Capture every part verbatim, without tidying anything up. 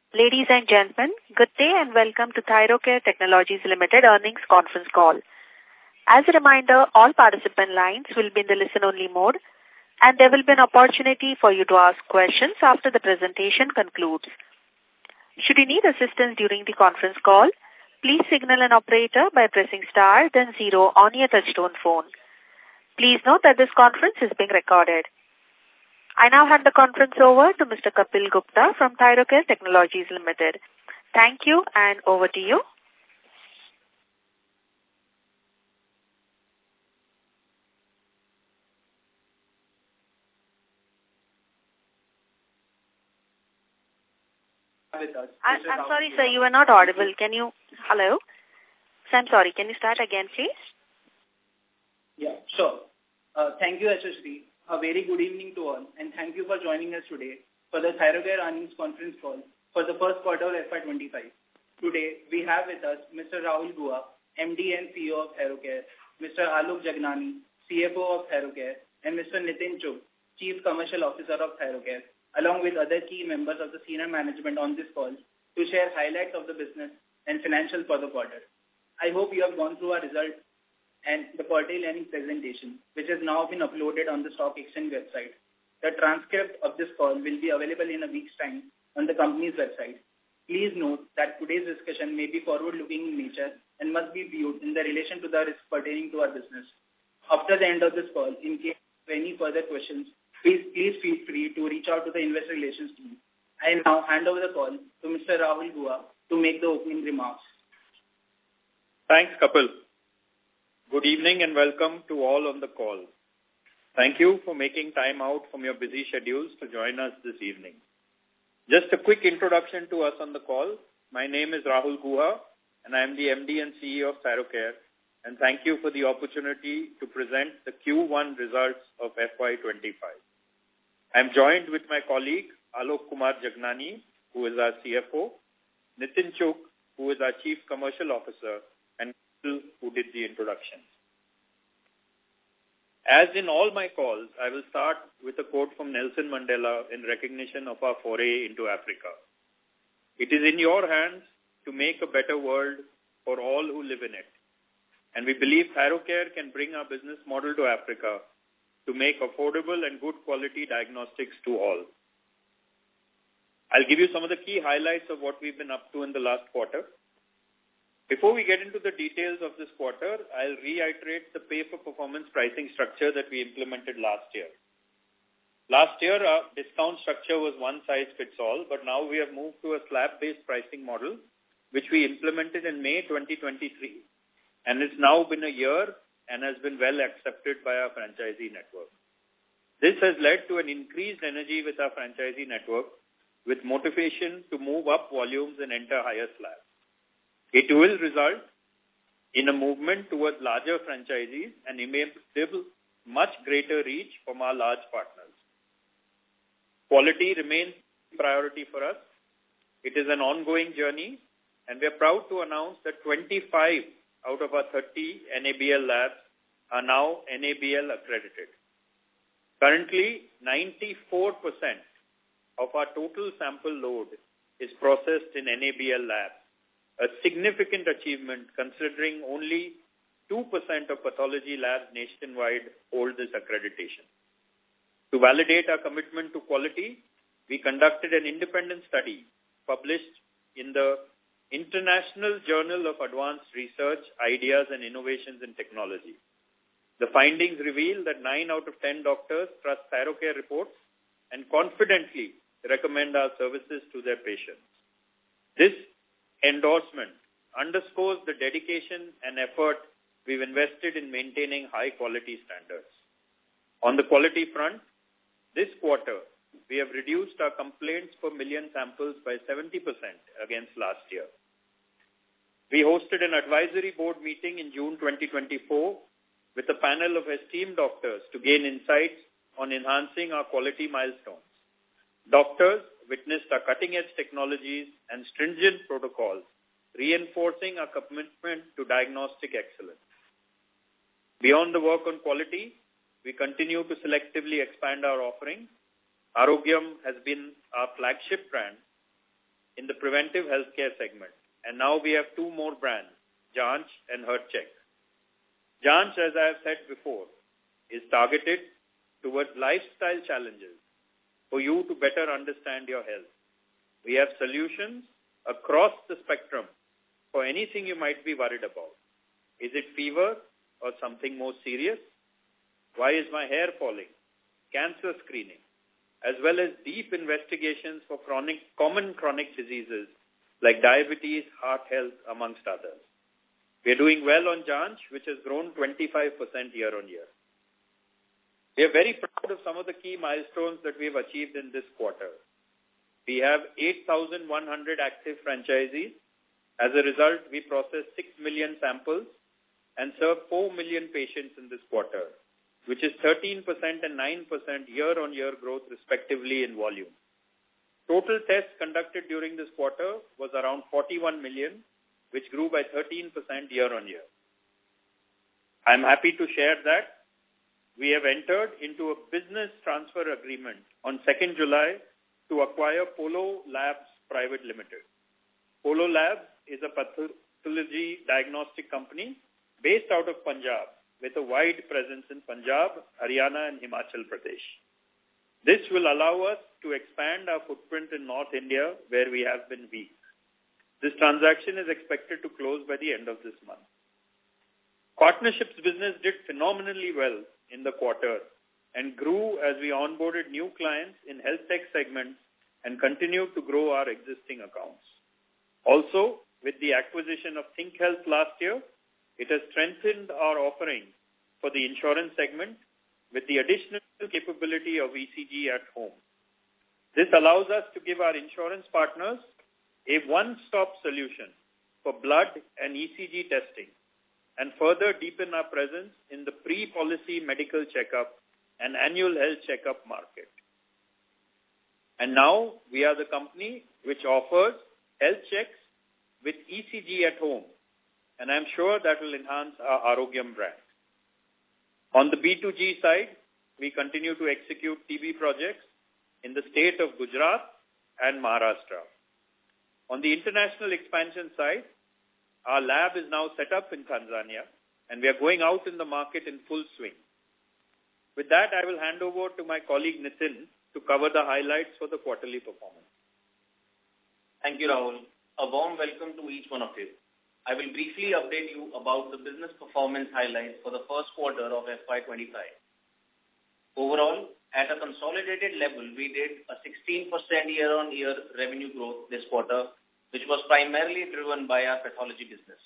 Ladies and gentlemen, good day and welcome to Thyrocare Technologies Limited earnings conference call. As a reminder, all participant lines will be in the listen-only mode, and there will be an opportunity for you to ask questions after the presentation concludes. Should you need assistance during the conference call, please signal an operator by pressing star then zero on your touchtone phone. Please note that this conference is being recorded. I now hand the conference over to Mister Kapil Gupta from Thyrocare Technologies Limited. Thank you, and over to you. With us. I'm, I'm sorry, sir, you are not audible. Can you... Hello? So I'm sorry, can you start again, please? Yeah, sure. Uh, thank you, Ashashri. A very good evening to all, and thank you for joining us today for the Thyrocare earnings conference call for the first quarter of F Y twenty-five. Today, we have with us Mister Rahul Guha, M D and C E O of Thyrocare, Mister Alok Jagnani, C F O of Thyrocare, and Mister Nitin Chugh, Chief Commercial Officer of Thyrocare, along with other key members of the senior management on this call to share highlights of the business and financials for the quarter. I hope you have gone through our results and the quarterly earnings presentation, which has now been uploaded on the stock exchange website. The transcript of this call will be available in a week's time on the company's website. Please note that today's discussion may be forward-looking in nature and must be viewed in the relation to the risk pertaining to our business. After the end of this call, in case of any further questions, please, please feel free to reach out to the investor relations team. I now hand over the call to Mister Rahul Guha to make the opening remarks. Thanks, Kapil. Good evening and welcome to all on the call. Thank you for making time out from your busy schedules to join us this evening. Just a quick introduction to us on the call. My name is Rahul Guha, and I am the M D and C E O of Thyrocare, and thank you for the opportunity to present the Q one results of F Y twenty-five. I am joined with my colleague, Alok Kumar Jagnani, who is our C F O, Nitin Chugh, who is our Chief Commercial Officer, and who did the introduction. As in all my calls, I will start with a quote from Nelson Mandela in recognition of our foray into Africa. It is in your hands to make a better world for all who live in it. And we believe Thyrocare can bring our business model to Africa to make affordable and good quality diagnostics to all. I'll give you some of the key highlights of what we've been up to in the last quarter. Before we get into the details of this quarter, I'll reiterate the pay-for-performance pricing structure that we implemented last year. Last year, our discount structure was one-size-fits-all, but now we have moved to a slab-based pricing model, which we implemented in May twenty twenty-three. And it's now been a year and has been well accepted by our franchisee network. This has led to an increased energy with our franchisee network, with motivation to move up volumes and enter higher slabs. It will result in a movement towards larger franchisees and enable much greater reach from our large partners. Quality remains a priority for us. It is an ongoing journey, and we are proud to announce that twenty-five out of our thirty N A B L labs are now N A B L accredited. Currently, ninety-four percent of our total sample load is processed in N A B L labs, a significant achievement considering only two percent of pathology labs nationwide hold this accreditation. To validate our commitment to quality, we conducted an independent study published in the International Journal of Advanced Research, Ideas and Innovations in Technology. The findings reveal that nine out of ten doctors trust Thyrocare reports and confidently recommend our services to their patients. This endorsement underscores the dedication and effort we've invested in maintaining high quality standards. On the quality front, this quarter, we have reduced our complaints per million samples by seventy percent against last year. We hosted an advisory board meeting in June twenty twenty-four with a panel of esteemed doctors to gain insights on enhancing our quality milestones. Doctors witnessed our cutting-edge technologies and stringent protocols, reinforcing our commitment to diagnostic excellence. Beyond the work on quality, we continue to selectively expand our offerings. Aarogyam has been our flagship brand, in the preventive healthcare segment. And now we have two more brands, Jaanch and HeartCheck. Jaanch, as I have said before, is targeted towards lifestyle challenges for you to better understand your health. We have solutions across the spectrum for anything you might be worried about. Is it fever or something more serious? Why is my hair falling? Cancer screening, as well as deep investigations for chronic, common chronic diseases like diabetes, heart health, amongst others. We are doing well on Jaanch, which has grown twenty-five percent year on year. We are very proud of some of the key milestones that we have achieved in this quarter. We have eight thousand one hundred active franchisees. As a result, we processed six million samples and served four million patients in this quarter, which is thirteen percent and nine percent year-on-year growth respectively in volume. Total tests conducted during this quarter was around forty-one million, which grew by thirteen percent year-on-year. I'm happy to share that we have entered into a business transfer agreement on second July to acquire Polo Labs Private Limited. Polo Labs is a pathology diagnostic company based out of Punjab with a wide presence in Punjab, Haryana and Himachal Pradesh. This will allow us to expand our footprint in North India where we have been weak. This transaction is expected to close by the end of this month. Partnerships business did phenomenally well in the quarter and grew as we onboarded new clients in health tech segments and continued to grow our existing accounts. Also, with the acquisition of Think Health last year, it has strengthened our offering for the insurance segment with the additional capability of E C G at home. This allows us to give our insurance partners a one-stop solution for blood and E C G testing and further deepen our presence in the pre-policy medical checkup and annual health checkup market. And now we are the company which offers health checks with E C G at home, and I'm sure that will enhance our Aarogyam brand. On the B two G side, we continue to execute T B projects in the state of Gujarat and Maharashtra. On the international expansion side, our lab is now set up in Tanzania, and we are going out in the market in full swing. With that, I will hand over to my colleague Nitin to cover the highlights for the quarterly performance. Thank you, Rahul. A warm welcome to each one of you. I will briefly update you about the business performance highlights for the first quarter of F Y twenty-five. Overall, at a consolidated level, we did a sixteen percent year-on-year revenue growth this quarter, which was primarily driven by our pathology business.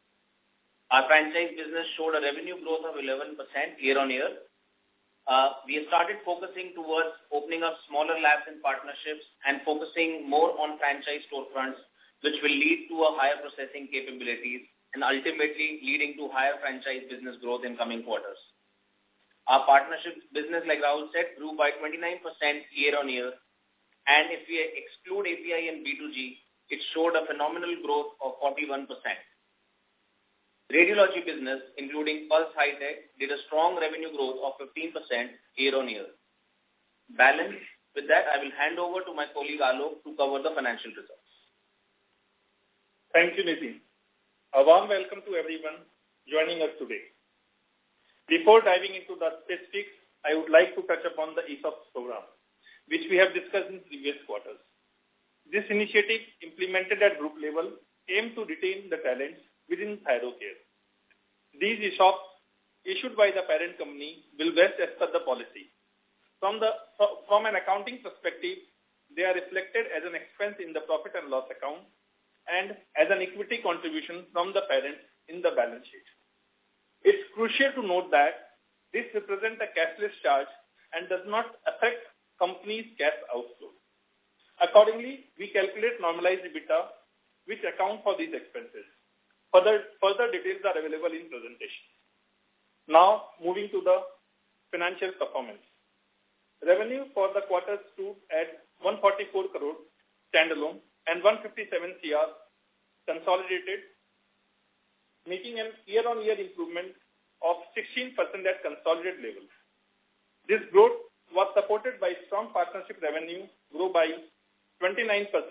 Our franchise business showed a revenue growth of eleven percent year-on-year. Uh, we have started focusing towards opening up smaller labs and partnerships and focusing more on franchise storefronts, which will lead to a higher processing capabilities and ultimately leading to higher franchise business growth in coming quarters. Our partnerships business, like Rahul said, grew by twenty-nine percent year-on-year. And if we exclude A P I and B two G, it showed a phenomenal growth of forty-one percent. Radiology business, including Pulse High Tech, did a strong revenue growth of fifteen percent year-on-year. Balanced with that, I will hand over to my colleague Alok to cover the financial results. Thank you, Nitin. A warm welcome to everyone joining us today. Before diving into the specifics, I would like to touch upon the E S O P program, which we have discussed in previous quarters. This initiative, implemented at group level, aims to retain the talents within Thyrocare. These E S O Ps, issued by the parent company, will vest as per the policy. From, the, from an accounting perspective, they are reflected as an expense in the profit and loss account and as an equity contribution from the parent in the balance sheet. It's crucial to note that this represents a cashless charge and does not affect company's cash outflow. Accordingly, we calculate normalized EBITDA, which account for these expenses. Further, further details are available in presentation. Now, moving to the financial performance. Revenue for the quarter stood at one hundred forty-four crore standalone and one hundred fifty-seven crore consolidated, making a year-on-year improvement of sixteen percent at consolidated level. This growth was supported by strong partnership revenue, grew by twenty-nine percent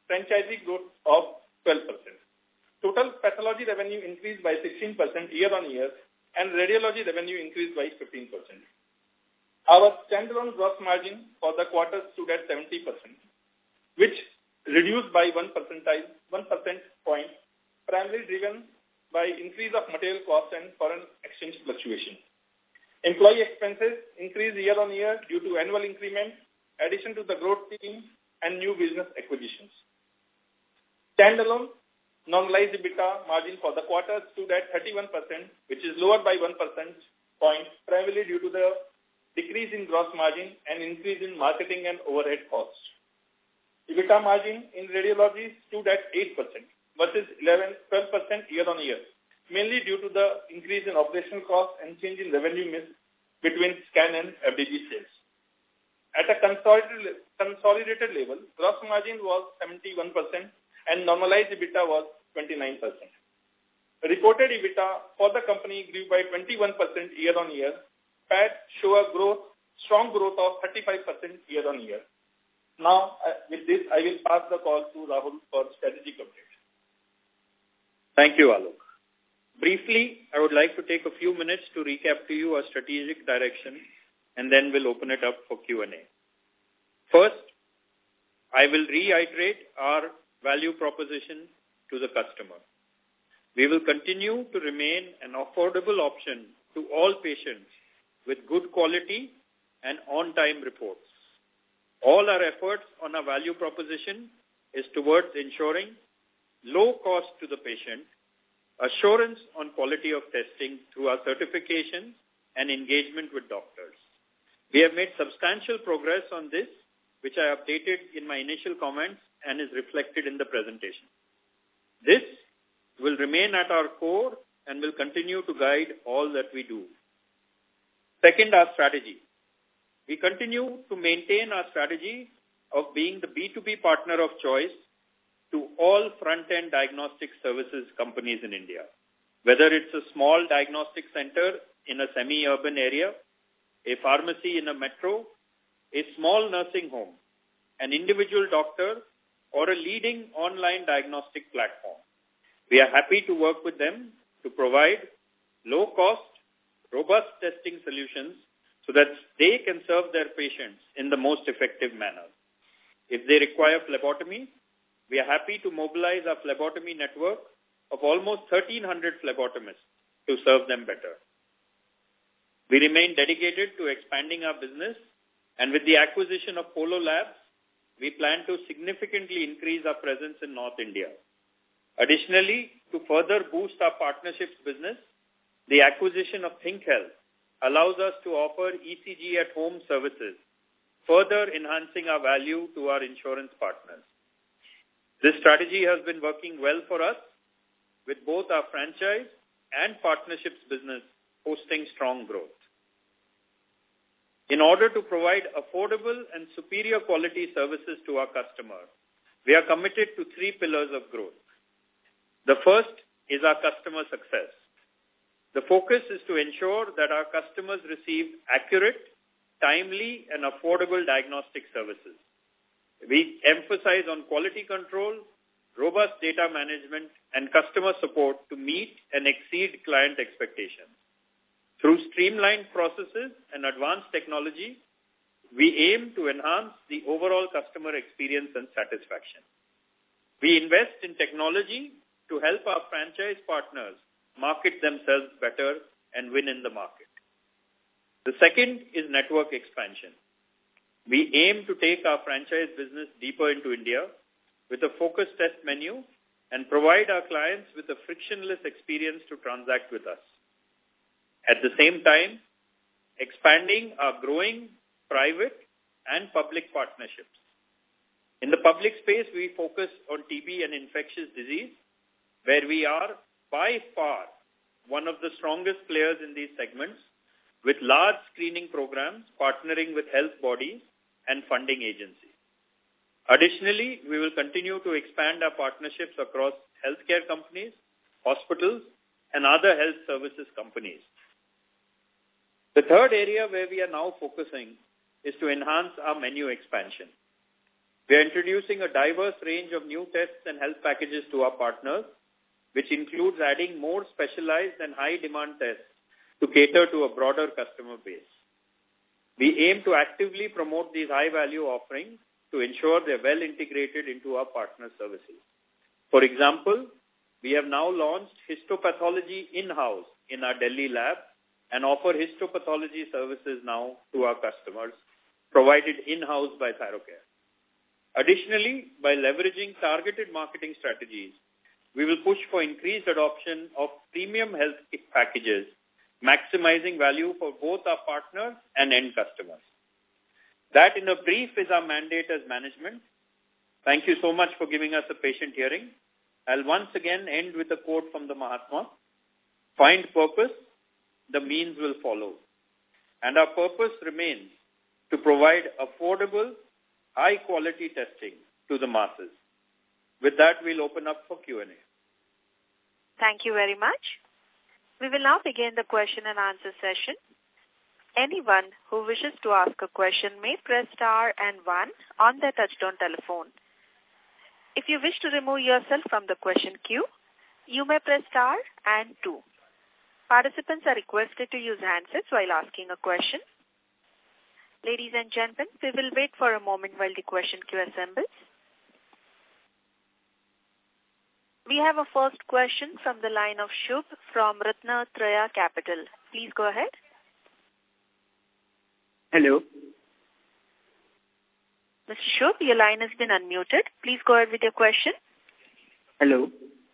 franchisee growth of twelve percent. Total pathology revenue increased by sixteen percent year-on-year and radiology revenue increased by fifteen percent. Our standalone gross margin for the quarter stood at seventy percent, which reduced by one percentile, one percent point, primarily driven by increase of material cost and foreign exchange fluctuation. Employee expenses increased year-on-year due to annual increment, addition to the growth team, and new business acquisitions. Standalone normalized EBITDA margin for the quarter stood at thirty-one percent, which is lower by one percent point, primarily due to the decrease in gross margin and increase in marketing and overhead costs. EBITDA margin in radiology stood at eight percent versus eleven, twelve percent year-on-year, mainly due to the increase in operational costs and change in revenue mix between scan and F D G sales. At a consolidated, consolidated level, gross margin was seventy-one percent and normalized EBITDA was twenty-nine percent. Reported EBITDA for the company grew by twenty-one percent year-on-year. P A T show a growth, strong growth of thirty-five percent year-on-year. Now, uh, with this, I will pass the call to Rahul for strategic update. Thank you, Alok. Briefly, I would like to take a few minutes to recap to you our strategic direction, and then we'll open it up for Q and A. First, I will reiterate our value proposition to the customer. We will continue to remain an affordable option to all patients with good quality and on-time reports. All our efforts on our value proposition is towards ensuring low cost to the patient, assurance on quality of testing through our certification and engagement with doctors. We have made substantial progress on this, which I updated in my initial comments and is reflected in the presentation. This will remain at our core and will continue to guide all that we do. Second, our strategy. We continue to maintain our strategy of being the B two B partner of choice to all front-end diagnostic services companies in India. Whether it's a small diagnostic center in a semi-urban area, a pharmacy in a metro, a small nursing home, an individual doctor, or a leading online diagnostic platform. We are happy to work with them to provide low-cost, robust testing solutions so that they can serve their patients in the most effective manner. If they require phlebotomy, we are happy to mobilize our phlebotomy network of almost thirteen hundred phlebotomists to serve them better. We remain dedicated to expanding our business, and with the acquisition of Polo Labs, we plan to significantly increase our presence in North India. Additionally, to further boost our partnerships business, the acquisition of ThinkHealth allows us to offer E C G at home services, further enhancing our value to our insurance partners. This strategy has been working well for us, with both our franchise and partnerships business posting strong growth. In order to provide affordable and superior quality services to our customer, we are committed to three pillars of growth. The first is our customer success. The focus is to ensure that our customers receive accurate, timely, and affordable diagnostic services. We emphasize on quality control, robust data management, and customer support to meet and exceed client expectations. Through streamlined processes and advanced technology, we aim to enhance the overall customer experience and satisfaction. We invest in technology to help our franchise partners market themselves better and win in the market. The second is network expansion. We aim to take our franchise business deeper into India with a focused test menu and provide our clients with a frictionless experience to transact with us. At the same time, expanding our growing private and public partnerships. In the public space, we focus on T B and infectious disease, where we are by far one of the strongest players in these segments, with large screening programs partnering with health bodies and funding agencies. Additionally, we will continue to expand our partnerships across healthcare companies, hospitals, and other health services companies. The third area where we are now focusing is to enhance our menu expansion. We are introducing a diverse range of new tests and health packages to our partners, which includes adding more specialized and high-demand tests to cater to a broader customer base. We aim to actively promote these high-value offerings to ensure they are well integrated into our partner services. For example, we have now launched histopathology in-house in our Delhi lab and offer histopathology services now to our customers, provided in-house by Thyrocare. Additionally, by leveraging targeted marketing strategies, we will push for increased adoption of premium health packages, maximizing value for both our partners and end customers. That, in a brief, is our mandate as management. Thank you so much for giving us a patient hearing. I'll once again end with a quote from the Mahatma. Find purpose, the means will follow. And our purpose remains to provide affordable, high-quality testing to the masses. With that, we'll open up for Q and A. Thank you very much. We will now begin the question and answer session. Anyone who wishes to ask a question may press star and one on their touchtone telephone. If you wish to remove yourself from the question queue, you may press star and two. Participants are requested to use handsets while asking a question. Ladies and gentlemen, we will wait for a moment while the question queue assembles. We have a first question from the line of Shubh from Ratnatraya Capital. Please go ahead. Hello. Mister Shubh, your line has been unmuted. Please go ahead with your question. Hello.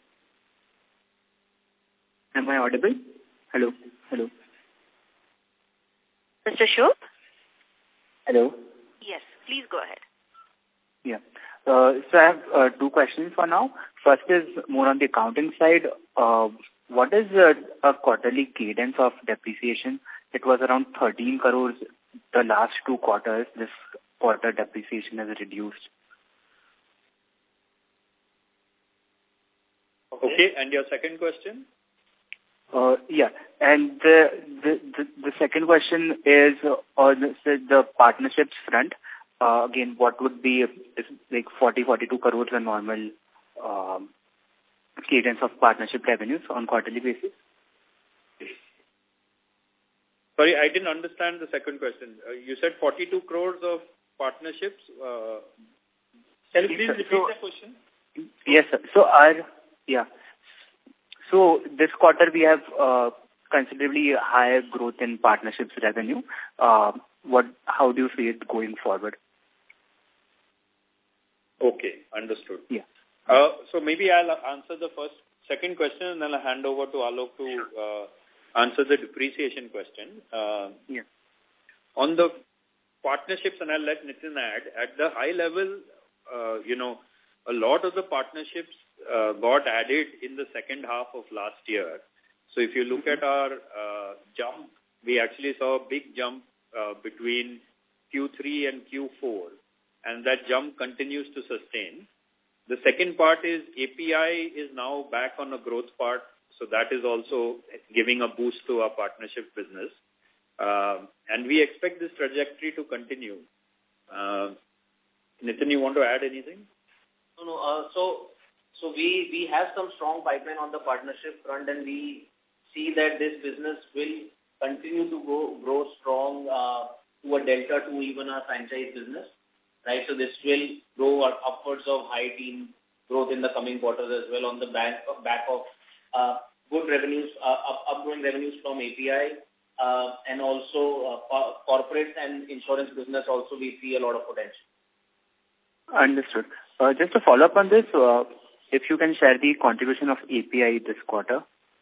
Am I audible? Hello. Hello. Mister Shubh? Hello. Yes, please go ahead. Yeah. Uh, so I have uh, two questions for now. First is more on the accounting side. Uh, what is uh, a quarterly cadence of depreciation? It was around thirteen crores the last two quarters. This quarter depreciation has reduced. Okay, and your second question? Uh, yeah, and the, the the the second question is uh, on the, the partnerships front. Uh, again, what would be is like forty, forty-two crores a normal um, cadence of partnership revenues on quarterly basis? Sorry, I didn't understand the second question. Uh, you said forty-two crores of partnerships. Uh, Can you please repeat so, the question? Yes, sir. So our, yeah. So this quarter we have uh, considerably higher growth in partnerships revenue. Uh, what? How do you see it going forward? Okay, understood. Yeah. Uh, so maybe I'll answer the first, second question, and then I'll hand over to Alok to uh, answer the depreciation question. Uh, yeah. On the partnerships, and I'll let Nitin add, at the high level, uh, you know, a lot of the partnerships uh, got added in the second half of last year. So if you look at our uh, jump, we actually saw a big jump uh, between Q three and Q four, and that jump continues to sustain. The second part is A P I is now back on a growth part, so that is also giving a boost to our partnership business. Uh, and we expect this trajectory to continue. Uh, Nitin, you want to add anything? No, no. Uh, so, so we we have some strong pipeline on the partnership front, and we see that this business will continue to grow grow strong uh, to a delta to even our franchise business, right? So this will grow upwards of high teen growth in the coming quarters as well on the back of, back of uh, good revenues, uh, up, upgrowing revenues from A P I. Uh, and also uh, corporate and insurance business also we see a lot of potential. Understood. Uh, just to follow up on this, uh, if you can share the contribution of A P I this quarter.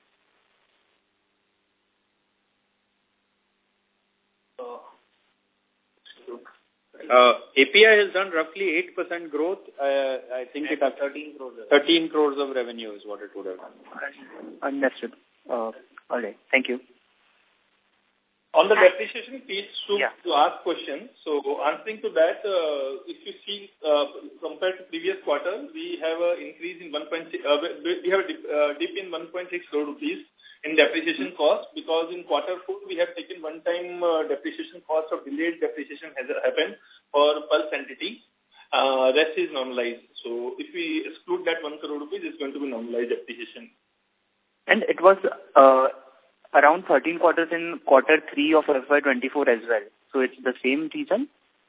Uh, A P I has done roughly eight percent growth. Uh, I think it has thirteen crores. thirteen crores of revenue is what it would have done. Understood. Uh, all right. Thank you. On the depreciation piece, to, yeah. to ask questions. So answering to that, uh, if you see uh, compared to previous quarter, we have an increase in one point six. Uh, we have a dip, uh, dip in one point six crore rupees in depreciation cost because in quarter four we have taken one-time uh, depreciation cost of delayed depreciation has happened for Pulse entity. Uh, rest is normalized. So if we exclude that one crore rupees, it's going to be normalized depreciation. And it was uh, around thirteen quarters in quarter three of F Y twenty-four as well. So it's the same reason?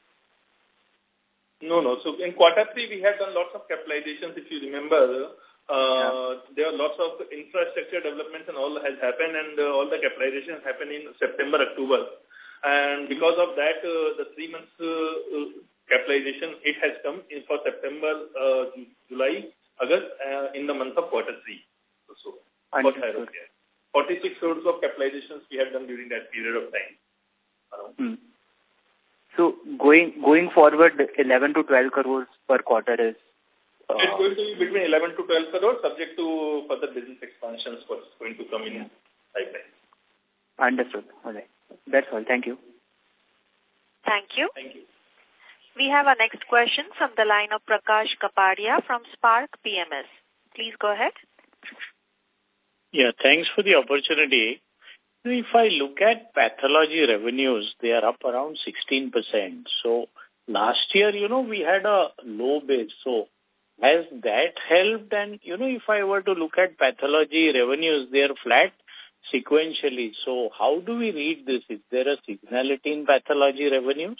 No, no. So in quarter three, we had done lots of capitalizations. If you remember, uh, yeah. there are lots of infrastructure developments and all has happened, and uh, all the capitalizations happened in September, October. And because of that, uh, the three months uh, capitalization, it has come in for September, uh, July, August, uh, in the month of quarter three. So, for Thyrocare. forty-six crores of capitalizations we have done during that period of time. Hmm. So going going forward, eleven to twelve crores per quarter is... Uh, it's going to be between eleven to twelve crores, subject to further business expansions, what's going to come in pipeline. Understood. All right. That's all. Thank you. Thank you. Thank you. We have our next question from the line of Prakash Kapadia from Spark P M S. Please go ahead. Yeah, thanks for the opportunity. If I look at pathology revenues, they are up around sixteen percent. So last year, you know, we had a low base. So has that helped? And, you know, if I were to look at pathology revenues, they are flat sequentially. So how do we read this? Is there a seasonality in pathology revenues?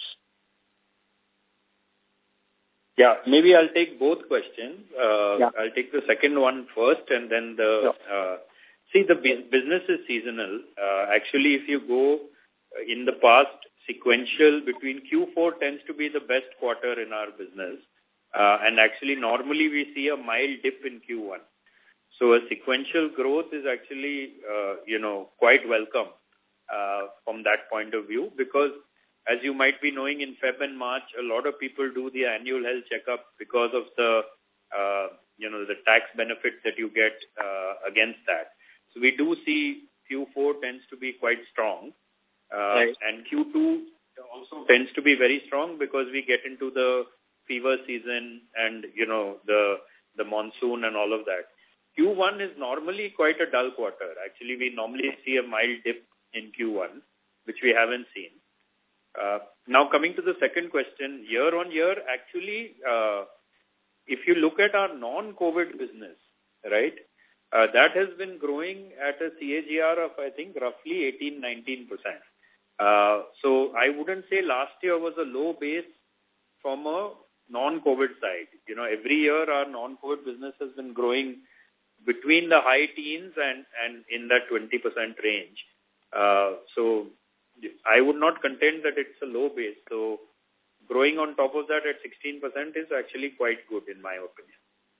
Yeah, maybe I'll take both questions. Uh, yeah. I'll take the second one first and then the... Yeah. Uh, see, the business is seasonal. Uh, actually, if you go in the past, sequential between Q four tends to be the best quarter in our business. Uh, and actually, normally we see a mild dip in Q one. So a sequential growth is actually, uh, you know, quite welcome uh, from that point of view, because as you might be knowing, in February and March, a lot of people do the annual health checkup because of the, uh, you know, the tax benefit that you get uh, against that. So we do see Q four tends to be quite strong, uh, right. And Q two also tends to be very strong because we get into the fever season and, you know, the the monsoon and all of that. Q one is normally quite a dull quarter. Actually, we normally see a mild dip in Q one, which we haven't seen. Uh, now, coming to the second question, year on year, actually, uh, if you look at our non-COVID business, right, uh, that has been growing at a C A G R of, I think, roughly eighteen, nineteen percent. Uh, so I wouldn't say last year was a low base from a non-COVID side. You know, every year our non-COVID business has been growing between the high teens and, and in that twenty percent range. Uh, so I would not contend that it's a low base. So growing on top of that at sixteen percent is actually quite good in my opinion.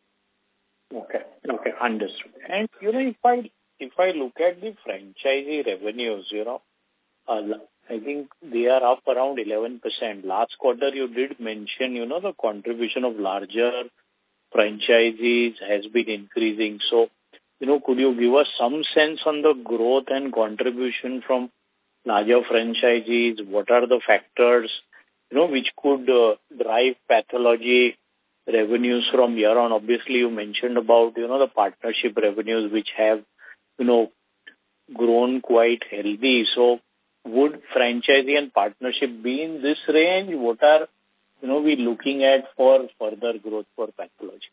Okay. Okay. Understood. And, you know, if I, if I look at the franchisee revenues, you know, uh, I think they are up around eleven percent. Last quarter, you did mention, you know, the contribution of larger franchisees has been increasing. So, you know, could you give us some sense on the growth and contribution from larger franchisees? What are the factors, you know, which could uh, drive pathology revenues from here on? Obviously, you mentioned about, you know, the partnership revenues, which have, you know, grown quite healthy. So would franchisee and partnership be in this range? What are, you know, we looking at for further growth for pathology?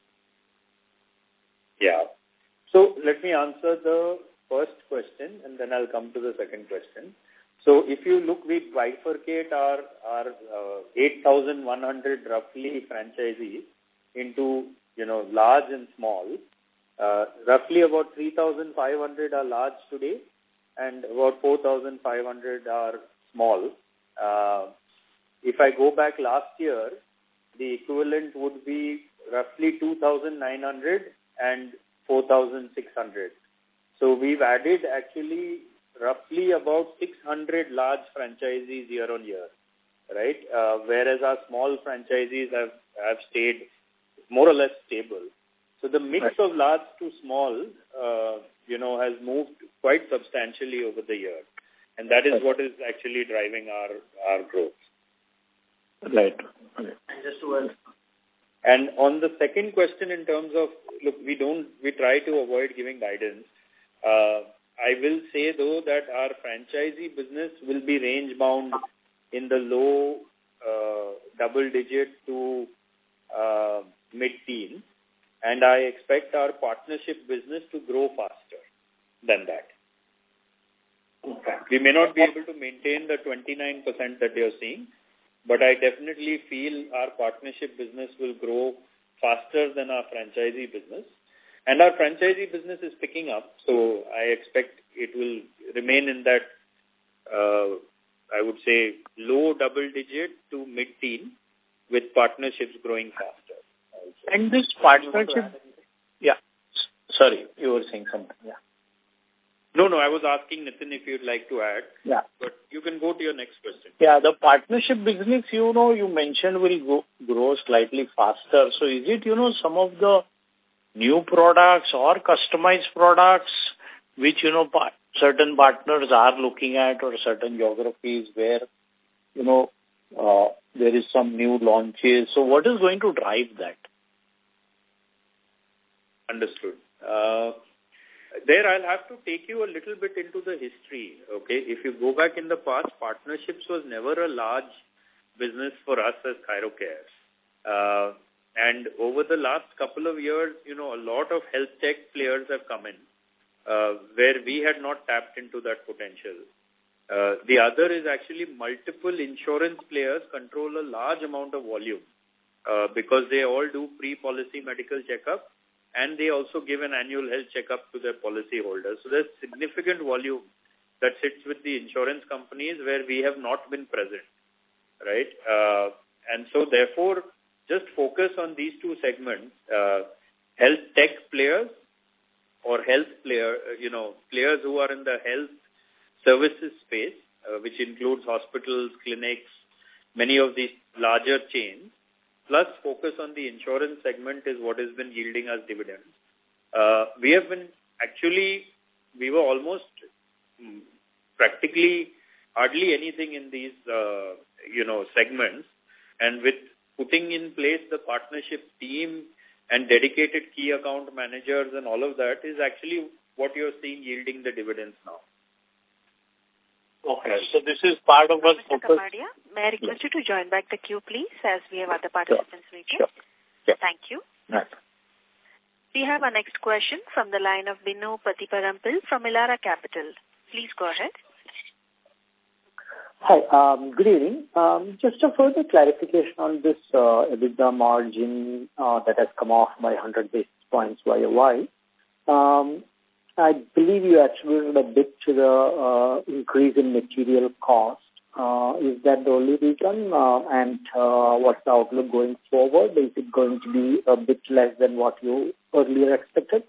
Yeah. So let me answer the first question and then I'll come to the second question. So if you look, we bifurcate our, our uh, eight thousand one hundred roughly franchisees into, you know, large and small. Uh, roughly about three thousand five hundred are large today and about four thousand five hundred are small. Uh, if I go back last year, the equivalent would be roughly two thousand nine hundred and four thousand six hundred. So we've added actually roughly about six hundred large franchisees year on year, right? Uh, whereas our small franchisees have, have stayed more or less stable. So the mix right. of large to small, uh, you know, has moved quite substantially over the year. And that is right. what is actually driving our, our growth. Right. Okay. Just to add. And on the second question in terms of, look, we don't, we try to avoid giving guidance. Uh, I will say, though, that our franchisee business will be range-bound in the low uh, double-digit to uh, mid-teen, and I expect our partnership business to grow faster than that. Okay. We may not be able to maintain the twenty-nine percent that you're seeing, but I definitely feel our partnership business will grow faster than our franchisee business. And our franchisee business is picking up, so I expect it will remain in that, uh, I would say, low double digit to mid-teen, with partnerships growing faster. And this partnership, yeah, sorry, you were saying something, yeah. No, no, I was asking Nitin if you'd like to add. Yeah. But you can go to your next question. Yeah, the partnership business, you know, you mentioned will go, grow slightly faster. So is it, you know, some of the new products or customized products which, you know, part, certain partners are looking at, or certain geographies where, you know, uh, there is some new launches? So what is going to drive that? Understood. Uh, There, I'll have to take you a little bit into the history, okay? If you go back in the past, partnerships was never a large business for us as Thyrocare. Uh, and over the last couple of years, you know, a lot of health tech players have come in, uh, where we had not tapped into that potential. Uh, the other is actually multiple insurance players control a large amount of volume, uh, because they all do pre-policy medical checkup, and they also give an annual health checkup to their policy holders. So there's significant volume that sits with the insurance companies where we have not been present, right? Uh, and so therefore, just focus on these two segments, uh, health tech players or health player, you know, players who are in the health services space, uh, which includes hospitals, clinics, many of these larger chains, plus focus on the insurance segment is what has been yielding us dividends. Uh, we have been actually, we were almost mm, practically hardly anything in these, uh, you know, segments. And with putting in place the partnership team and dedicated key account managers and all of that is actually what you're seeing yielding the dividends now. Okay, so this is part of our Mister focus. Kamadia, may I request you to join back the queue, please, as we have other participants Sure. waiting? Sure. Sure. Thank you. Right. We have our next question from the line of Binu Patiparampil from Elara Capital. Please go ahead. Hi, um, good evening. Um, just a further clarification on this uh, EBITDA margin uh, that has come off by one hundred basis points Y O Y. Um, I believe you attributed a bit to the uh, increase in material cost. Uh, is that the only reason? Uh, and uh, what's the outlook going forward? Is it going to be a bit less than what you earlier expected?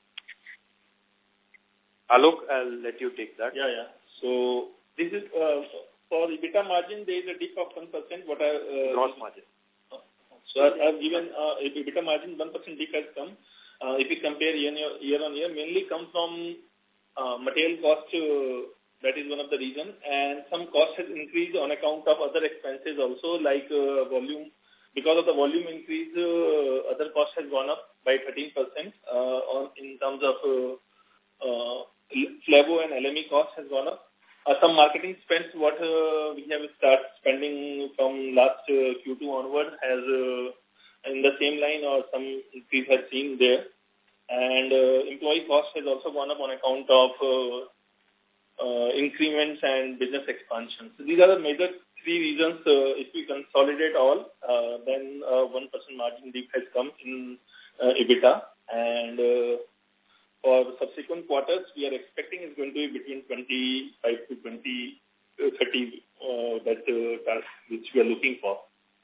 Alok, I'll let you take that. Yeah, yeah. So this is uh, for the EBITDA margin, there is a dip of one percent. What I uh, Gross margin. So I've given uh, EBITDA margin one percent dip has come. Uh, if you compare year, year on year, mainly come from uh, material cost. Uh, that is one of the reasons, and some cost has increased on account of other expenses also, like uh, volume. Because of the volume increase, uh, other cost has gone up by thirteen percent. Uh, on in terms of uh, uh, Flavo and L M E cost has gone up. Uh, some marketing spends what uh, we have started spending from last uh, Q two onward has. Uh, in the same line or some increase has seen there. And uh, employee cost has also gone up on account of uh, uh, increments and business expansion. So these are the major three reasons. Uh, if we consolidate all, uh, then uh, one percent margin dip has come in uh, EBITDA. And uh, for subsequent quarters, we are expecting is going to be between twenty-five to twenty, uh, thirty, uh, that uh, which we are looking for.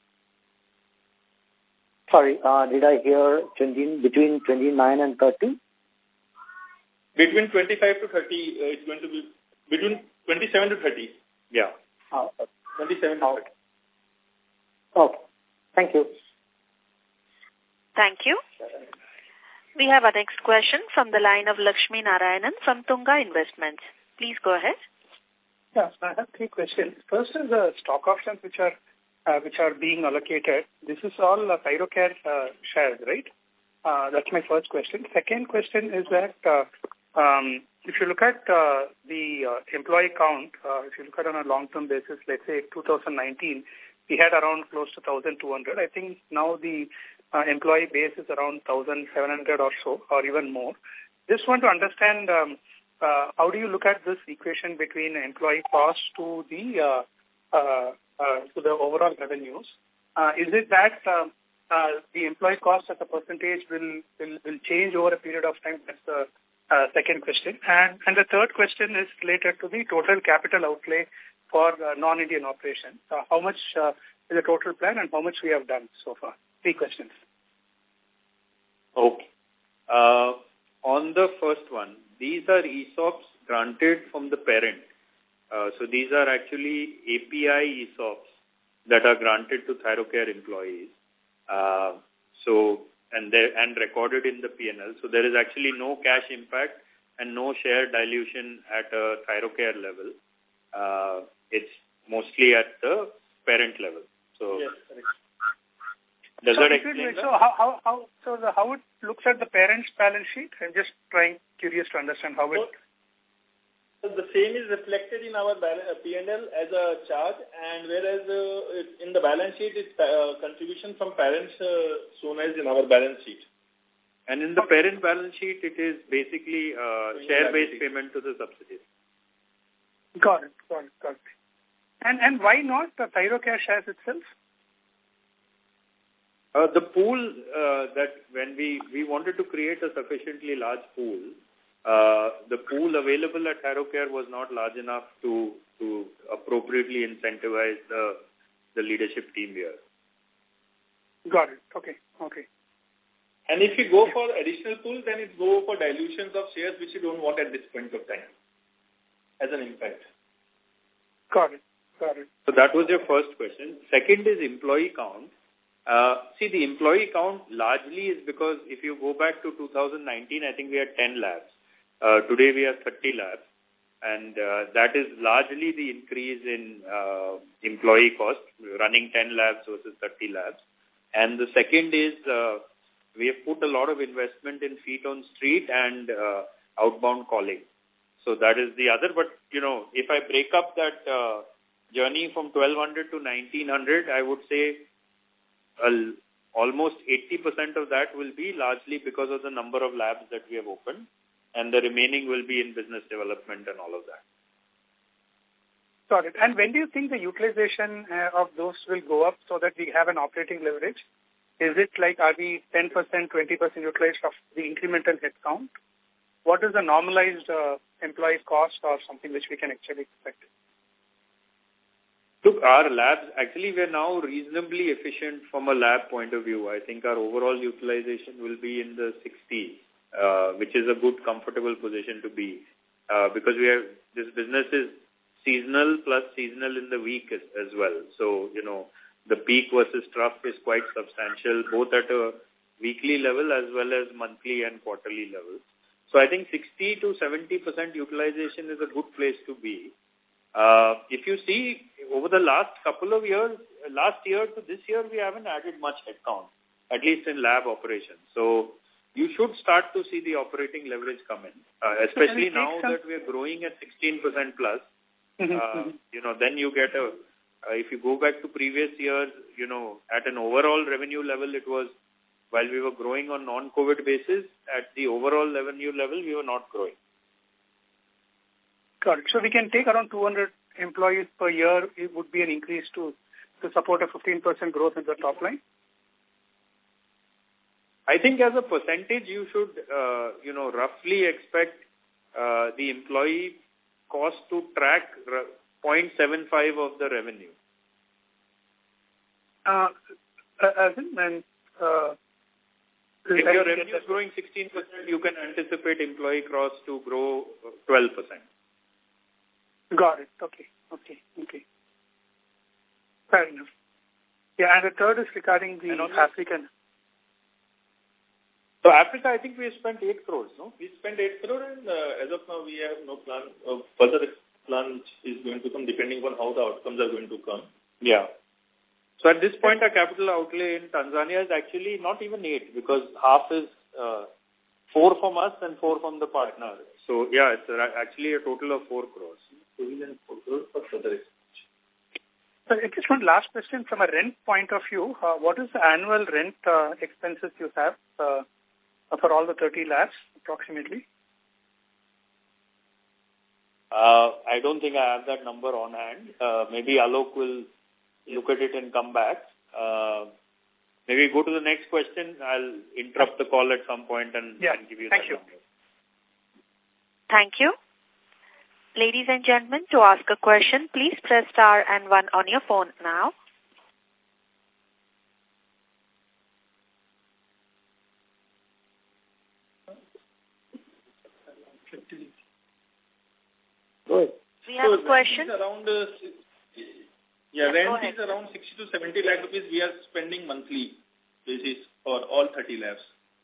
Sorry, uh, did I hear twenty, between twenty-nine and thirty? Between twenty-five to thirty, uh, it's going to be between twenty-seven to thirty. Yeah. Oh, okay. twenty-seven to thirty. Okay. Thank you. Thank you. We have our next question from the line of Lakshmi Narayanan from Tunga Investments. Please go ahead. Yes, I have three questions. First is the stock options which are uh, which are being allocated. This is all uh, Thyrocare uh, shares, right? Uh, that's my first question. Second question is that uh, um, if you look at uh, the uh, employee count, uh, if you look at it on a long-term basis, let's say two thousand nineteen, we had around close to one thousand two hundred. I think now the uh, employee base is around one thousand seven hundred or so, or even more. Just want to understand um, uh, how do you look at this equation between employee cost to the uh, uh, uh, to the overall revenues? Uh, is it that uh, uh, the employee cost as a percentage will, will, will change over a period of time? That's the uh, second question. And, and the third question is related to the total capital outlay for uh, non-Indian operations. Uh, how much uh, is the total plan and how much we have done so far? Three questions. Okay. Uh, on the first one, these are E S O Ps granted from the parent. Uh, so these are actually A P I E S O Ps that are granted to Thyrocare employees. Uh, so and they and recorded in the P and L. So there is actually no cash impact and no share dilution at a Thyrocare level. Uh, it's mostly at the parent level. So yes, does so that explain it, that? So how how how so the, how it looks at the parent's balance sheet? I'm just trying curious to understand how it. So the same is reflected in our P and L as a charge, and whereas uh, in the balance sheet, it's uh, contribution from parents uh, shown as in our balance sheet. And in the parent balance sheet, it is basically uh, share-based payment to the subsidiary. Got it, got it, got it. And and why not the Thyrocare shares itself? Uh, the pool uh, that when we, we wanted to create a sufficiently large pool, uh, the pool available at Thyrocare was not large enough to to appropriately incentivize the the leadership team here. Got it. Okay. Okay. And if you go for additional pool, then it go for dilutions of shares, which you don't want at this point of time as an impact. Got it. Got it. So that was your first question. Second is employee count. Uh, see, the employee count largely is because if you go back to two thousand nineteen, I think we had ten labs. Uh, today we have thirty labs. And uh, that is largely the increase in uh, employee cost, running ten labs versus thirty labs. And the second is uh, we have put a lot of investment in feet on street and uh, outbound calling. So that is the other. But, you know, if I break up that uh, journey from twelve hundred to nineteen hundred, I would say uh, almost eighty percent of that will be largely because of the number of labs that we have opened. And the remaining will be in business development and all of that. Got it. And when do you think the utilization uh, of those will go up so that we have an operating leverage? Is it like, are we ten percent, twenty percent utilized of the incremental headcount? What is the normalized uh, employee cost or something which we can actually expect? Look, our labs, actually we are now reasonably efficient from a lab point of view. I think our overall utilization will be in the sixties. Uh, which is a good, comfortable position to be, uh, because we have, this business is seasonal plus seasonal in the week as, as well. So, you know, the peak versus trough is quite substantial, both at a weekly level as well as monthly and quarterly levels. So I think sixty to seventy percent utilization is a good place to be. Uh, if you see, over the last couple of years, last year to this year, we haven't added much headcount, at least in lab operations. So, you should start to see the operating leverage come in, uh, especially so now some... that we are growing at sixteen percent plus. Mm-hmm. Uh, you know, then you get a, uh, if you go back to previous years, you know, at an overall revenue level, it was, while we were growing on non-COVID basis, at the overall revenue level, we were not growing. Got it. So we can take around two hundred employees per year. It would be an increase to, to support a fifteen percent growth in the top line? I think as a percentage, you should, uh, you know, roughly expect uh, the employee cost to track zero point seven five of the revenue. Uh, as in, and, uh, if your revenue is growing sixteen percent, you can anticipate employee cost to grow twelve percent. Got it. Okay. Okay. Okay. Fair enough. Yeah, and the third is regarding the African. So Africa, I think we spent eight crores, no? We spent eight crores, and uh, as of now, we have no plan. Uh, further plan is going to come depending on how the outcomes are going to come. Yeah. So at this point, our capital outlay in Tanzania is actually not even eight, because half is uh, four from us and four from the partner. So yeah, it's actually a total of four crores. Four crores for further expansion. So just one last question from a rent point of view. Uh, what is the annual rent uh, expenses you have uh, for all the thirty labs approximately? Uh, I don't think I have that number on hand. Uh, maybe Alok will look at it and come back. Uh, maybe go to the next question. I'll interrupt the call at some point and, yeah. and give you Thank that you. number. Thank you. Ladies and gentlemen, to ask a question, please press star and one on your phone now. Good. We have so a question. Around, uh, yeah, Yeah, go rent ahead. is around sixty to seventy lakh rupees we are spending monthly basis for all thirty labs.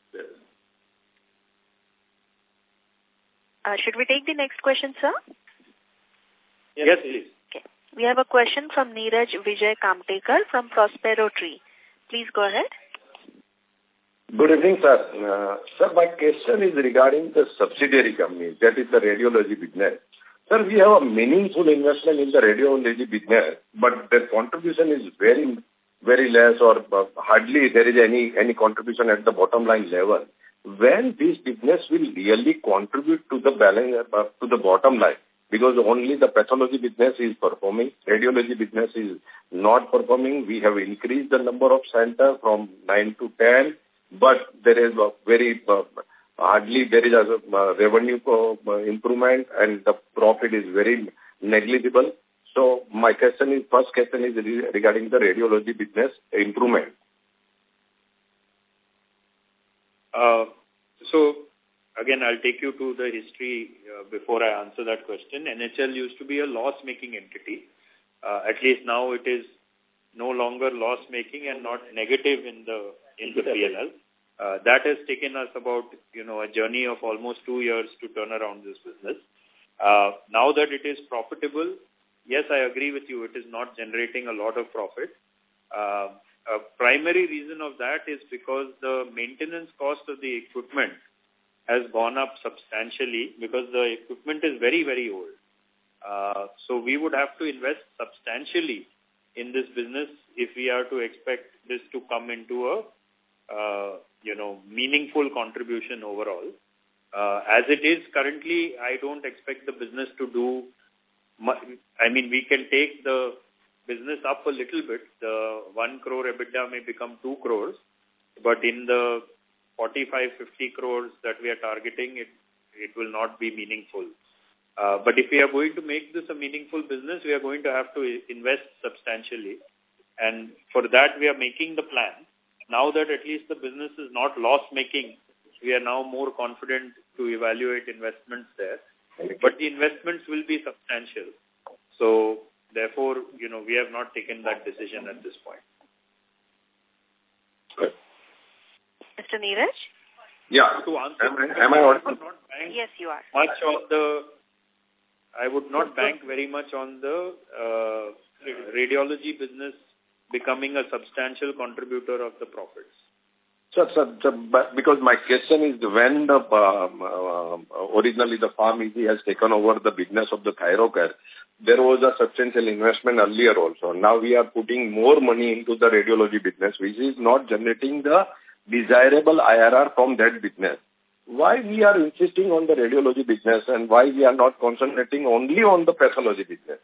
Uh, should we take the next question, sir? Yes, yes please. Okay. We have a question from Neeraj Vijay Kamtekar from Prospero Tree. Please go ahead. Good evening, sir. Uh, sir, my question is regarding the subsidiary company, that is the radiology business. Sir, we have a meaningful investment in the radiology business, but their contribution is very, very less or uh, hardly there is any, any contribution at the bottom line level. When this business will really contribute to the balance, uh, to the bottom line? Because only the pathology business is performing, radiology business is not performing. We have increased the number of centers from nine to ten, but there is a very, uh, hardly there is a uh, revenue uh, improvement and the profit is very negligible. So my question is, first question is regarding the radiology business improvement. Uh, so, again, I'll take you to the history uh, before I answer that question. N H L used to be a loss-making entity. Uh, at least now it is no longer loss-making and not negative in the in the P and L. Uh, that has taken us about, you know, a journey of almost two years to turn around this business. Uh, now that it is profitable, yes, I agree with you, it is not generating a lot of profit. Uh, a primary reason of that is because the maintenance cost of the equipment has gone up substantially because the equipment is very, very old. Uh, so we would have to invest substantially in this business if we are to expect this to come into a, uh, you know, meaningful contribution overall. Uh, as it is currently, I don't expect the business to do much. I mean, we can take the business up a little bit. The one crore EBITDA may become two crores, but in the forty-five, fifty crores that we are targeting, it, it will not be meaningful. Uh, but if we are going to make this a meaningful business, we are going to have to invest substantially. And for that, we are making the plan. Now that at least the business is not loss-making, we are now more confident to evaluate investments there. But the investments will be substantial. So, therefore, you know, we have not taken that decision at this point. Good. Mister Neeraj? Yeah. To answer, am, am I audible? Yes, you are. Much on the, I would not bank very much on the uh, radiology business becoming a substantial contributor of the profits. Sir, sir, sir, because my question is when the um, uh, originally the Pharm Easy has taken over the business of the Thyrocare, there was a substantial investment earlier also. Now we are putting more money into the radiology business, which is not generating the desirable I R R from that business. Why we are insisting on the radiology business and why we are not concentrating only on the pathology business?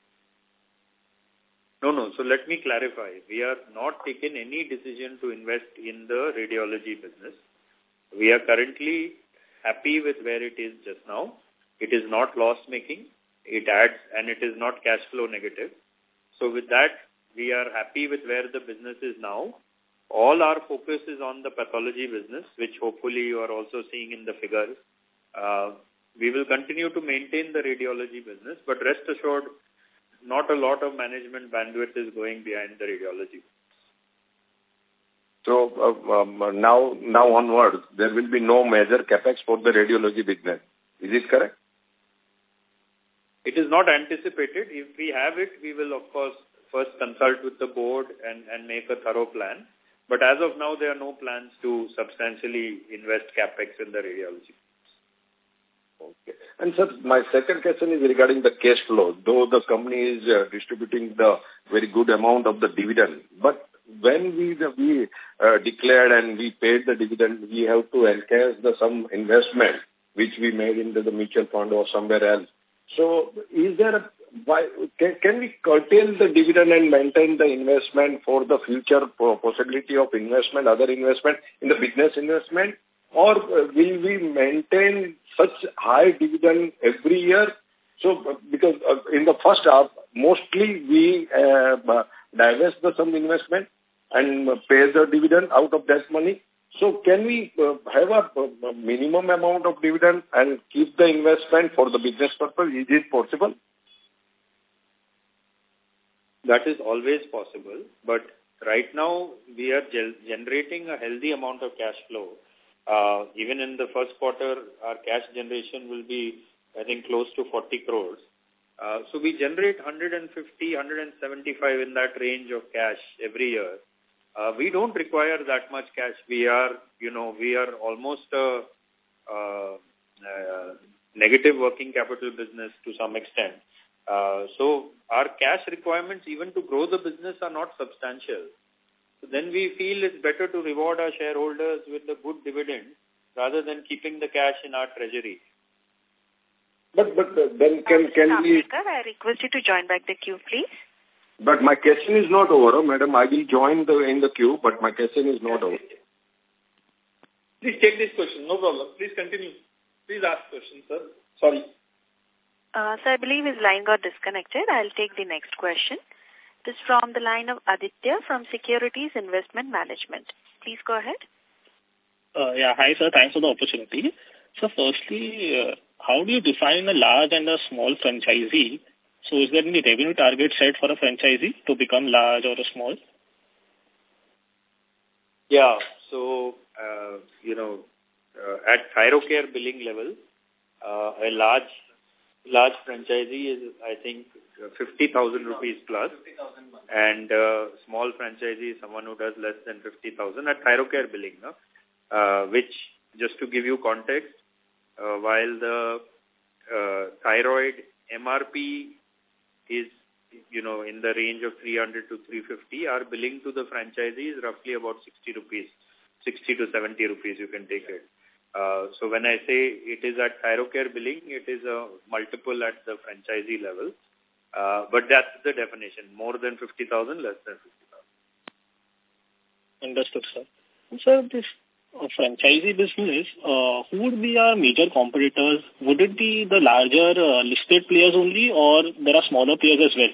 No, no. So let me clarify. We are not taken any decision to invest in the radiology business. We are currently happy with where it is just now. It is not loss-making. It adds and it is not cash flow negative. So with that, we are happy with where the business is now. All our focus is on the pathology business, which hopefully you are also seeing in the figures. Uh, we will continue to maintain the radiology business, but rest assured, not a lot of management bandwidth is going behind the radiology. So uh, um, now, now onwards, there will be no major capex for the radiology business. Is it correct? It is not anticipated. If we have it, we will, of course, first consult with the board and, and make a thorough plan. But as of now, there are no plans to substantially invest capex in the radiology. Okay. And sir, my second question is regarding the cash flow. Though the company is uh, distributing the very good amount of the dividend, but when we the, we uh, declared and we paid the dividend, we have to encash the some investment which we made into the mutual fund or somewhere else. So, is there a why can, can we curtail the dividend and maintain the investment for the future possibility of investment, other investment in the business investment? Or will we maintain such high dividend every year? So, because in the first half, mostly we uh, divest the some investment and pay the dividend out of that money. So, can we uh, have a, a minimum amount of dividend and keep the investment for the business purpose? Is it possible? That is always possible, but right now we are generating a healthy amount of cash flow. Uh, even in the first quarter, our cash generation will be, I think, close to forty crores. Uh, so we generate one hundred fifty, one hundred seventy-five in that range of cash every year. Uh, we don't require that much cash. We are, you know, we are almost a, a, a negative working capital business to some extent. Uh, so our cash requirements, even to grow the business, are not substantial. So then we feel it's better to reward our shareholders with a good dividend rather than keeping the cash in our treasury. But but uh, then can can we? I request you to join back the queue, please. But my question is not over, madam. I will join the in the queue, but my question is not over. Please take this question. No problem. Please continue. Please ask question, sir. Sorry. Uh, so I believe his line got disconnected. I'll take the next question. This is from the line of Aditya from Securities Investment Management. Please go ahead. Uh, yeah, hi sir. Thanks for the opportunity. So firstly, uh, how do you define a large and a small franchisee? So is there any revenue target set for a franchisee to become large or a small? Yeah, so, uh, you know, uh, at Thyrocare billing level, uh, a large large franchisee is, I think, fifty thousand rupees plus, and uh, small franchisee is someone who does less than fifty thousand at Thyrocare billing, no? uh, which, just to give you context, uh, while the uh, thyroid M R P is, you know, in the range of three hundred to three fifty, our billing to the franchisee is roughly about sixty rupees, sixty to seventy rupees, you can take it. Uh, so when I say it is at Thyrocare billing, it is a multiple at the franchisee level. Uh, but that's the definition, more than fifty thousand, less than fifty thousand. Understood, sir. Sir, this uh, franchisee business, uh, who would be our major competitors? Would it be the larger uh, listed players only, or there are smaller players as well?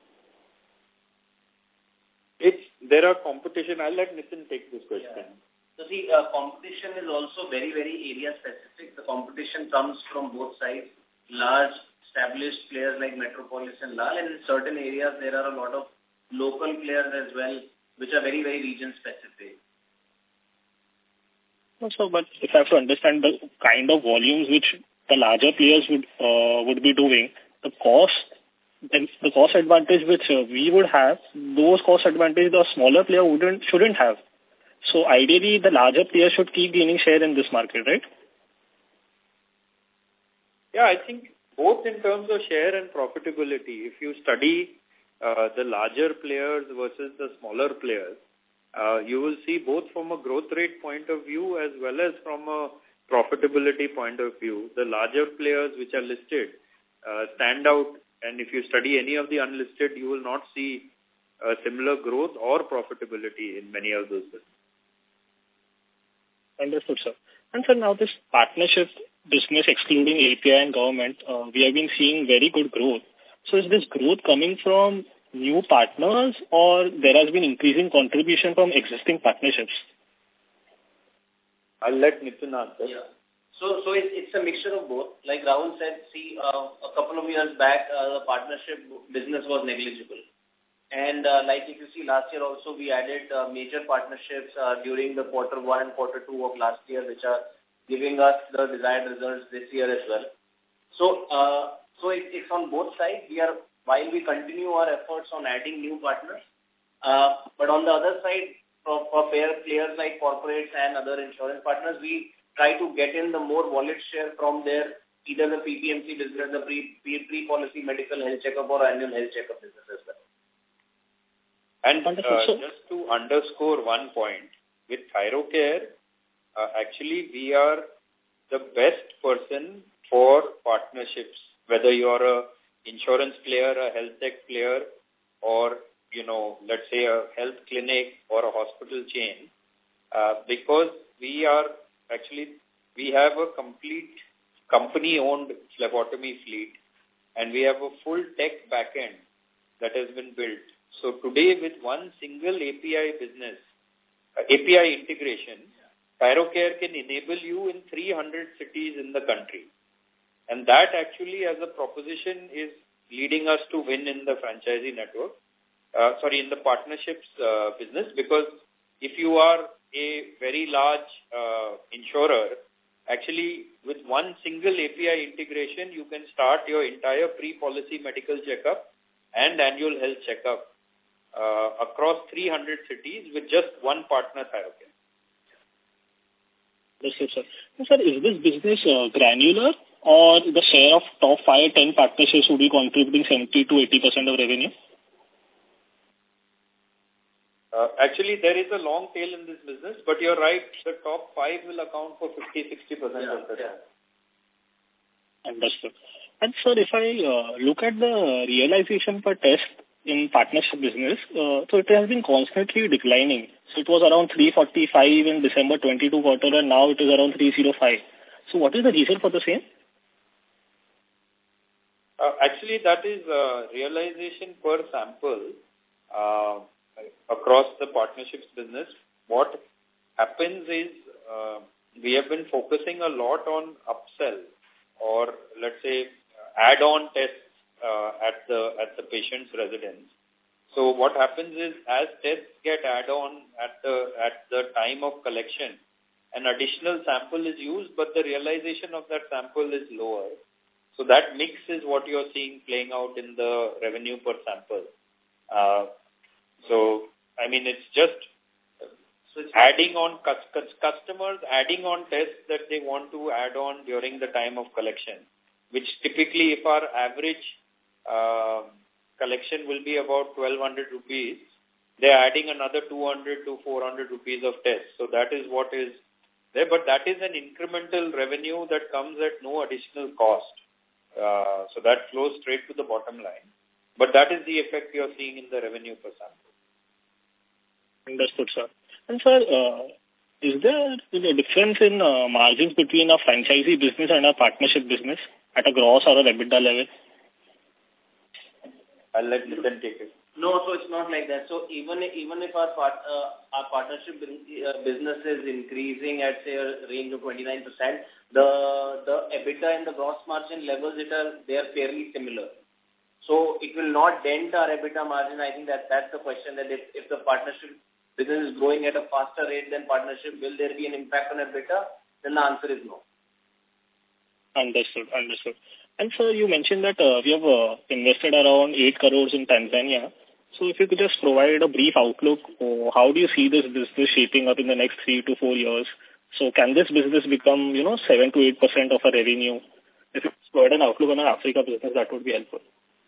It's, there are competition. I'll let Nitin take this question. Yeah. So see, uh, competition is also very, very area specific. The competition comes from both sides. Large established players like Metropolis and Lal, and in certain areas there are a lot of local players as well, which are very, very region specific. Also, but if I have to understand the kind of volumes which the larger players would uh, would be doing, the cost, then the cost advantage which uh, we would have, those cost advantage the smaller player wouldn't shouldn't have. So ideally, the larger players should keep gaining share in this market, right? Yeah, I think both in terms of share and profitability. If you study uh, the larger players versus the smaller players, uh, you will see both from a growth rate point of view as well as from a profitability point of view. The larger players which are listed uh, stand out, and if you study any of the unlisted, you will not see uh, similar growth or profitability in many of those businesses. Understood, sir. And sir, now this partnership business excluding A P I and government, uh, we have been seeing very good growth. So is this growth coming from new partners, or there has been increasing contribution from existing partnerships? I'll let Nitin answer. Yeah. So, so it, it's a mixture of both. Like Rahul said, see, uh, a couple of years back, uh, the partnership business was negligible. And uh, like if you see last year also, we added uh, major partnerships uh, during the quarter one and quarter two of last year, which are giving us the desired results this year as well. So, uh, so it, it's on both sides. We are, while we continue our efforts on adding new partners, uh, but on the other side, for, for players like corporates and other insurance partners, we try to get in the more wallet share from their either the P P M C business, the pre, pre, pre-policy medical health checkup or annual health checkup business as well. And uh, just to underscore one point, with ThyroCare, uh, actually we are the best person for partnerships, whether you're a insurance player, a health tech player, or, you know, let's say a health clinic or a hospital chain, uh, because we are actually, we have a complete company-owned phlebotomy fleet, and we have a full tech backend that has been built. So today, with one single A P I business, uh, A P I integration, ThyroCare can enable you in three hundred cities in the country. And that actually, as a proposition, is leading us to win in the franchisee network, uh, sorry, in the partnerships uh, business, because if you are a very large uh, insurer, actually, with one single A P I integration, you can start your entire pre-policy medical checkup and annual health checkup uh, across three hundred cities with just one partner, ThyroCare. Yes, sir. Sir, is this business uh, granular, or the share of top five, ten partnerships would be contributing seventy to eighty percent of revenue? Uh, actually, there is a long tail in this business, but you're right, the top five will account for fifty to sixty percent yeah, of the time. Yeah. Understood. And sir, if I uh, look at the realization per test in partnership business, uh, so it has been constantly declining. So it was around three forty-five in December twenty-two quarter, and now it is around three oh five. So what is the reason for the same? Uh, actually, that is uh, realization per sample uh, across the partnerships business. What happens is uh, we have been focusing a lot on upsell, or let's say add-on tests uh, at the at the patient's residence. So what happens is, as tests get add-on at the at the time of collection, an additional sample is used, but the realization of that sample is lower. So that mix is what you're seeing playing out in the revenue per sample. Uh, so, I mean, it's just so it's adding on customers, adding on tests that they want to add on during the time of collection, which typically, if our average uh, collection will be about twelve hundred rupees, they're adding another two hundred to four hundred rupees of tests. So that is what is there, but that is an incremental revenue that comes at no additional cost. Uh, so that flows straight to the bottom line. But that is the effect you're seeing in the revenue per sample. Understood, sir. And sir, uh, is there a difference in uh, margins between a franchisee business and a partnership business at a gross or a EBITDA level? I'll let Nitin take it. No, so it's not like that. So even even if our part, uh, our partnership business is increasing at say a range of twenty-nine percent, the the EBITDA and the gross margin levels it are they are fairly similar. So it will not dent our EBITDA margin. I think that that's the question, that if, if the partnership business is growing at a faster rate than partnership, will there be an impact on EBITDA? Then the answer is no. Understood, understood. And sir, you mentioned that uh, we have uh, invested around eight crores in Tanzania. So if you could just provide a brief outlook, uh, how do you see this business shaping up in the next three to four years? So can this business become, you know, seven to eight percent of our revenue? If you provide an outlook on our Africa business, that would be helpful.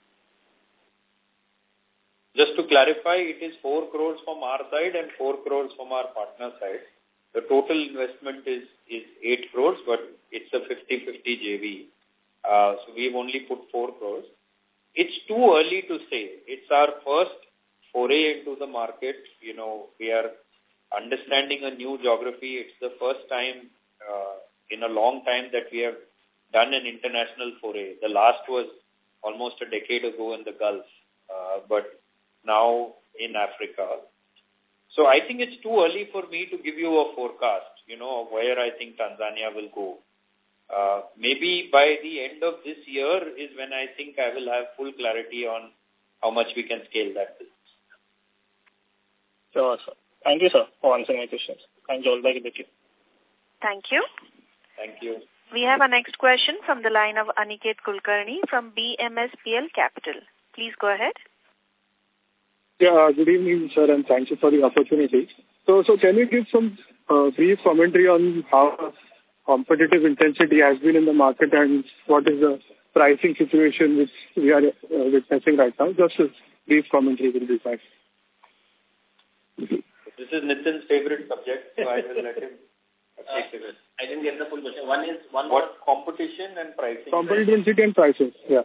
Just to clarify, it is four crores from our side and four crores from our partner side. The total investment is, is eight crores, but it's a fifty fifty J V. Uh, so we've only put four crores. It's too early to say. It's our first foray into the market. You know, we are understanding a new geography. It's the first time uh, in a long time that we have done an international foray. The last was almost a decade ago in the Gulf, uh, but now in Africa. So I think it's too early for me to give you a forecast, you know, of where I think Tanzania will go. Uh, maybe by the end of this year is when I think I will have full clarity on how much we can scale that business. Sure, sir. Thank you, sir, for answering my questions. Thank you all. Back with you. Thank you. Thank you. We have our next question from the line of Aniket Kulkarni from B M S P L Capital. Please go ahead. Yeah, good evening, sir, and thank you for the opportunity. So, so can you give some uh, brief commentary on how competitive intensity has been in the market and what is the pricing situation which we are uh, witnessing right now? Just a brief commentary will be fine. This is Nitin's favorite subject, so I will let him take it. I didn't get the full question. One is one what competition and pricing. Competitive intensity and prices. Yeah.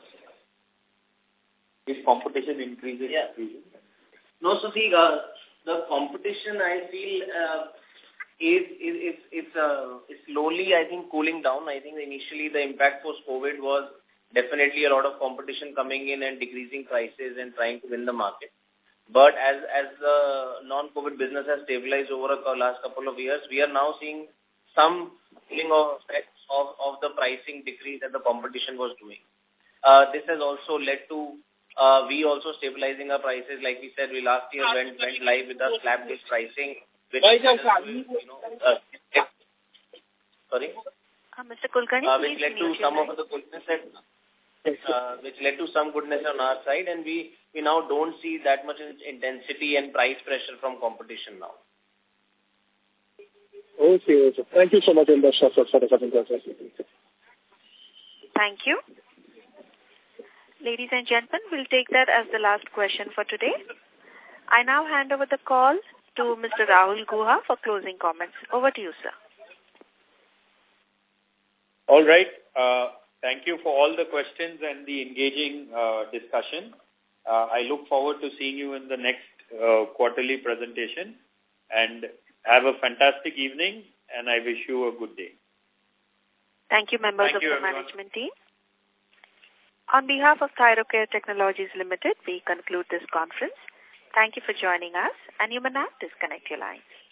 Is competition increasing? Yeah. increasing? No, so see, uh, the competition I feel uh, is is is it's uh, is slowly I think cooling down. I think initially the impact post COVID was definitely a lot of competition coming in and decreasing prices and trying to win the market. But as as the non-COVID business has stabilized over the last couple of years, we are now seeing some feeling of effects of, of the pricing decrease that the competition was doing. Uh, this has also led to uh, we also stabilizing our prices. Like we said, we last year went went live with our slab-based pricing, which you know, uh, sorry, uh, Mister Kulkarni, uh, which led to some of the goodness that. Uh, which led to some goodness on our side, and we, we now don't see that much intensity and price pressure from competition now. Okay, okay. Thank you so much, Indra, for the coming. Thank you. Ladies and gentlemen, we'll take that as the last question for today. I now hand over the call to Mister Rahul Guha for closing comments. Over to you, sir. All right. Uh, Thank you for all the questions and the engaging uh, discussion. Uh, I look forward to seeing you in the next uh, quarterly presentation, and have a fantastic evening, and I wish you a good day. Thank you, members Thank of you, the everyone. management team. On behalf of Thyrocare Technologies Limited, we conclude this conference. Thank you for joining us, and you may now disconnect your lines.